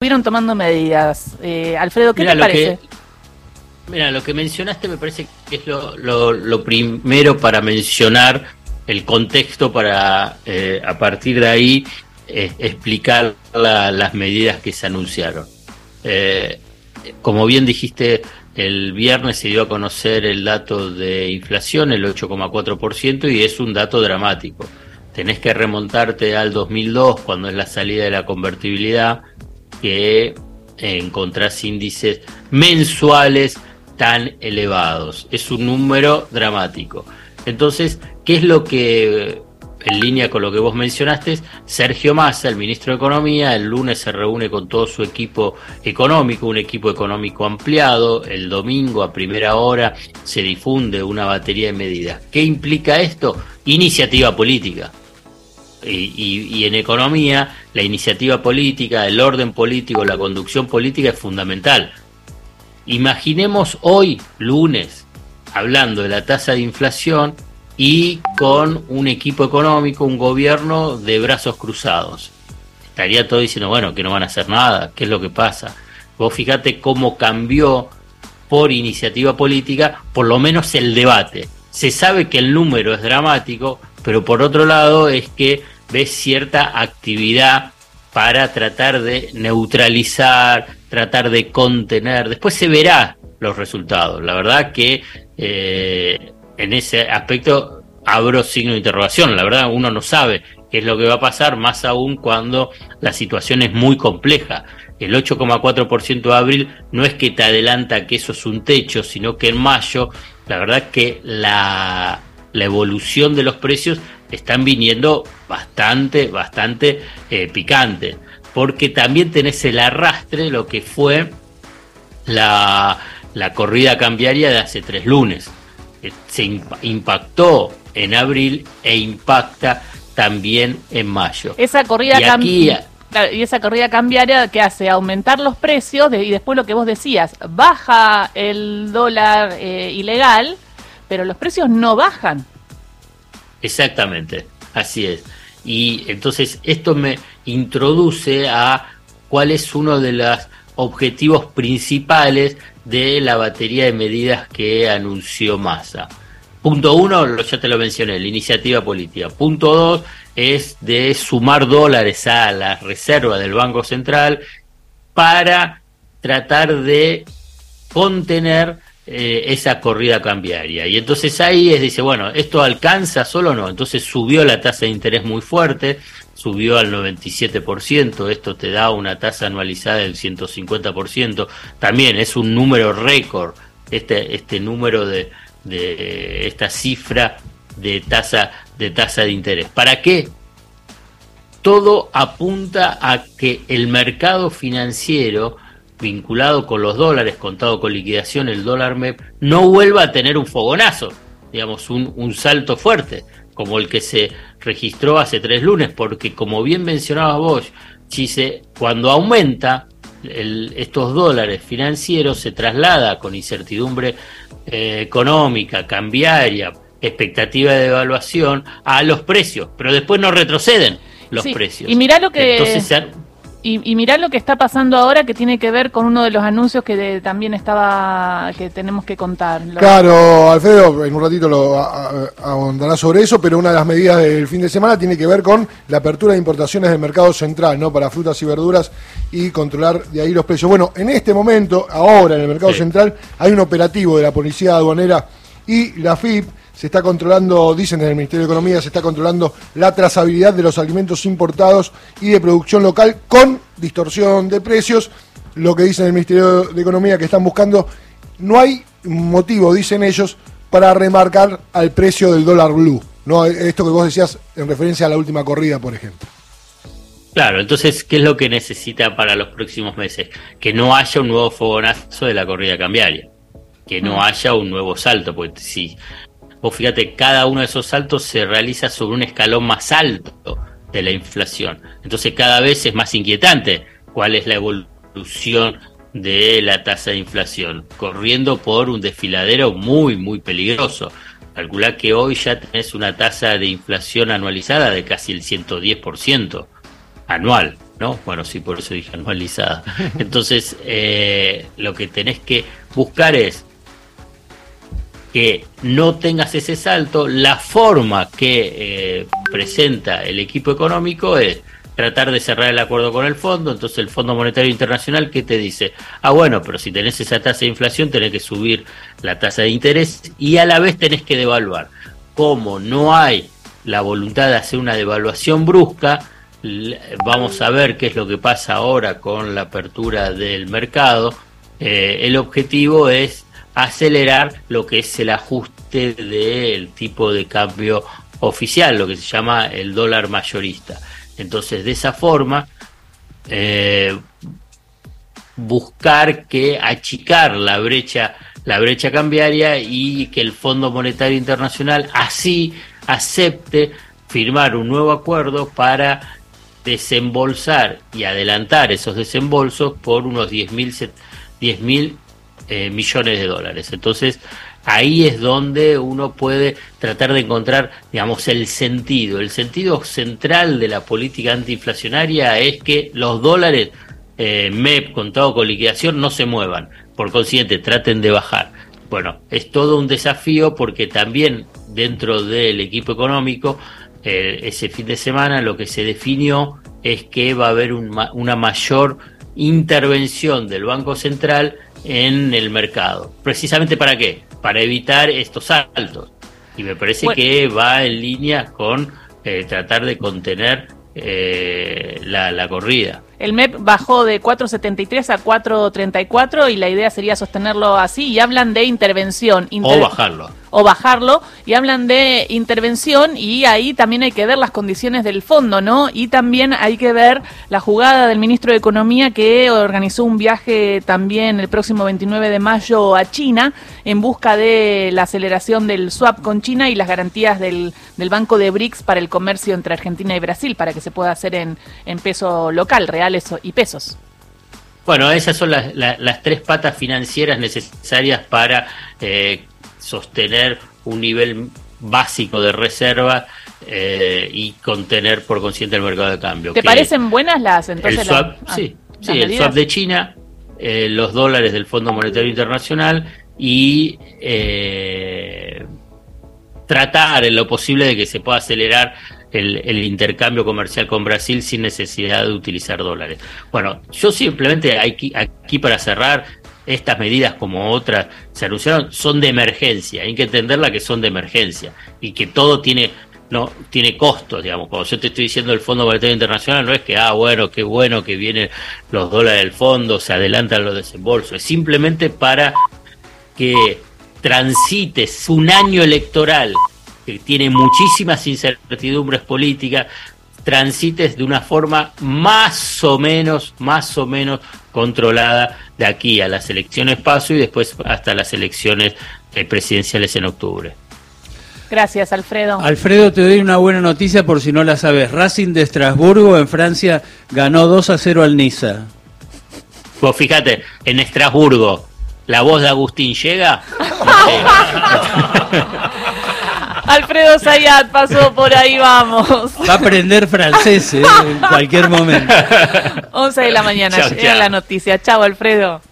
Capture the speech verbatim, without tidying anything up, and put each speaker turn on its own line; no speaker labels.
estuvieron tomando medidas. Eh, Alfredo, ¿qué
Mira,
te
lo
parece?
Que, mira, lo que mencionaste me parece que es lo, lo, lo primero para mencionar el contexto para, eh, a partir de ahí, eh, explicar la, las medidas que se anunciaron. Eh, como bien dijiste, el viernes se dio a conocer el dato de inflación, el ocho coma cuatro por ciento, y es un dato dramático. Tenés que remontarte al dos mil dos, cuando es la salida de la convertibilidad, que encontrás índices mensuales tan elevados. Es un número dramático. Entonces, ¿qué es lo que, en línea con lo que vos mencionaste? Sergio Massa, el ministro de Economía, el lunes se reúne con todo su equipo económico, un equipo económico ampliado. El domingo a primera hora se difunde una batería de medidas. ¿Qué implica esto? Iniciativa política. Y, y, y en economía, la iniciativa política, el orden político, la conducción política es fundamental. Imaginemos hoy, lunes, hablando de la tasa de inflación y con un equipo económico, un gobierno de brazos cruzados. Estaría todo diciendo, bueno, que no van a hacer nada, ¿qué es lo que pasa? Vos fíjate cómo cambió por iniciativa política, por lo menos el debate. Se sabe que el número es dramático, pero por otro lado es que ves cierta actividad para tratar de neutralizar, tratar de contener. Después se verá los resultados. La verdad que eh, en ese aspecto abro signo de interrogación. La verdad uno no sabe qué es lo que va a pasar, más aún cuando la situación es muy compleja. El ocho coma cuatro por ciento de abril no es que te adelanta que eso es un techo, sino que en mayo, la verdad que la, la evolución de los precios están viniendo bastante, bastante eh, picante, porque también tenés el arrastre, lo que fue la, la corrida cambiaria de hace tres lunes. Se impactó en abril e impacta también en mayo.
Esa corrida
y aquí,
cam- claro, y esa corrida cambiaria que hace aumentar los precios de, y después lo que vos decías, baja el dólar eh, ilegal, pero los precios no bajan.
Exactamente, así es. Y entonces esto me introduce a cuál es uno de los objetivos principales de la batería de medidas que anunció Massa. Punto uno, ya te lo mencioné, la iniciativa política. Punto dos es de sumar dólares a la reserva del Banco Central para tratar de contener eh, esa corrida cambiaria. Y entonces ahí es, dice, bueno, ¿esto alcanza solo o no? Entonces subió la tasa de interés muy fuerte, subió al noventa y siete por ciento, esto te da una tasa anualizada del ciento cincuenta por ciento. También es un número récord, este, este número de, de esta cifra de tasa, de tasa de interés. ¿Para qué? Todo apunta a que el mercado financiero vinculado con los dólares, contado con liquidación, el dólar M E P, no vuelva a tener un fogonazo, digamos, un, un salto fuerte, como el que se registró hace tres lunes, porque como bien mencionabas vos, Chise, cuando aumenta el, estos dólares financieros, se traslada con incertidumbre eh, económica, cambiaria, expectativa de devaluación a los precios, pero después no retroceden los
sí,
precios.
Y mirá lo que...
Entonces, se han...
Y, y mirá lo que está pasando ahora, que tiene que ver con uno de los anuncios que de, también estaba, que tenemos que contar. Lo...
Claro, Alfredo, en un ratito lo a, a, ahondará sobre eso, pero una de las medidas del fin de semana tiene que ver con la apertura de importaciones del mercado central, ¿no? Para frutas y verduras y controlar de ahí los precios. Bueno, en este momento, ahora en el mercado sí. central, hay un operativo de la Policía Aduanera y la F I P. Se está controlando, dicen desde el Ministerio de Economía, se está controlando la trazabilidad de los alimentos importados y de producción local con distorsión de precios. Lo que dicen el Ministerio de Economía que están buscando, no hay motivo, dicen ellos, para remarcar al precio del dólar blue, ¿no? Esto que vos decías en referencia a la última corrida, por ejemplo.
Claro, entonces, ¿qué es lo que necesita para los próximos meses? Que no haya un nuevo fogonazo de la corrida cambiaria, que no haya un nuevo salto, porque si... Vos fíjate, cada uno de esos saltos se realiza sobre un escalón más alto de la inflación. Entonces cada vez es más inquietante cuál es la evolución de la tasa de inflación, corriendo por un desfiladero muy, muy peligroso. Calculá que hoy ya tenés una tasa de inflación anualizada de casi el ciento diez por ciento anual. ¿no? Bueno, sí, por eso dije anualizada. Entonces, eh, lo que tenés que buscar es que no tengas ese salto. La forma que eh, presenta el equipo económico es tratar de cerrar el acuerdo con el fondo. Entonces el Fondo Monetario Internacional, ¿qué te dice? Ah, bueno, pero si tenés esa tasa de inflación tenés que subir la tasa de interés y a la vez tenés que devaluar. Como no hay la voluntad de hacer una devaluación brusca, vamos a ver qué es lo que pasa ahora con la apertura del mercado. Eh, el objetivo es acelerar lo que es el ajuste del tipo de cambio oficial, lo que se llama el dólar mayorista. Entonces, de esa forma, eh, buscar que achicar la brecha, la brecha cambiaria y que el Fondo Monetario Internacional así acepte firmar un nuevo acuerdo para desembolsar y adelantar esos desembolsos por unos diez mil eh, millones de dólares. Entonces, ahí es donde uno puede tratar de encontrar, digamos, el sentido. El sentido central de la política antiinflacionaria es que los dólares eh, M E P contado con liquidación no se muevan. Por consiguiente, traten de bajar. Bueno, es todo un desafío porque también dentro del equipo económico, eh, ese fin de semana lo que se definió es que va a haber un ma- una mayor intervención del Banco Central en el mercado. ¿Precisamente para qué? Para evitar estos saltos. Y me parece bueno. que va en línea con eh, tratar de contener eh, la, la corrida.
El M E P bajó de cuatro setenta y tres a cuatro treinta y cuatro y la idea sería sostenerlo así, y hablan de intervención. Inter-
o bajarlo.
O bajarlo, y hablan de intervención, y ahí también hay que ver las condiciones del fondo, ¿no? Y también hay que ver la jugada del ministro de Economía, que organizó un viaje también el próximo veintinueve de mayo a China en busca de la aceleración del swap con China y las garantías del, del Banco de B R I C S para el comercio entre Argentina y Brasil, para que se pueda hacer en, en peso local, reales y pesos.
Bueno, esas son las, las, las tres patas financieras necesarias para eh, sostener un nivel básico de reserva eh, y contener por consiguiente el mercado de cambio.
¿Te parecen buenas las entonces?
El swap,
la,
sí,
ah,
sí, el swap de China, eh, los dólares del Fondo Monetario Internacional y eh, tratar en lo posible de que se pueda acelerar El, el intercambio comercial con Brasil sin necesidad de utilizar dólares. Bueno, yo simplemente aquí, aquí para cerrar, estas medidas como otras se anunciaron, son de emergencia, hay que entenderla que son de emergencia y que todo tiene no tiene costos, digamos. Cuando yo te estoy diciendo el Fondo Monetario Internacional, no es que, ah, bueno, qué bueno que vienen los dólares del fondo, se adelantan los desembolsos, es simplemente para que transites un año electoral que tiene muchísimas incertidumbres políticas, transites de una forma más o menos, más o menos controlada de aquí a las elecciones PASO y después hasta las elecciones eh, presidenciales en octubre.
Gracias, Alfredo.
Alfredo, te doy una buena noticia por si no la sabes. Racing de Estrasburgo en Francia ganó dos a cero al Niza.
Vos fíjate, en Estrasburgo, ¿la voz de Agustín llega? No llega.
Alfredo Zayat pasó por ahí, vamos.
Va a aprender francés, ¿eh? En cualquier momento.
once de la mañana,
Chau,
llega
chau.
la noticia. Chau, Alfredo.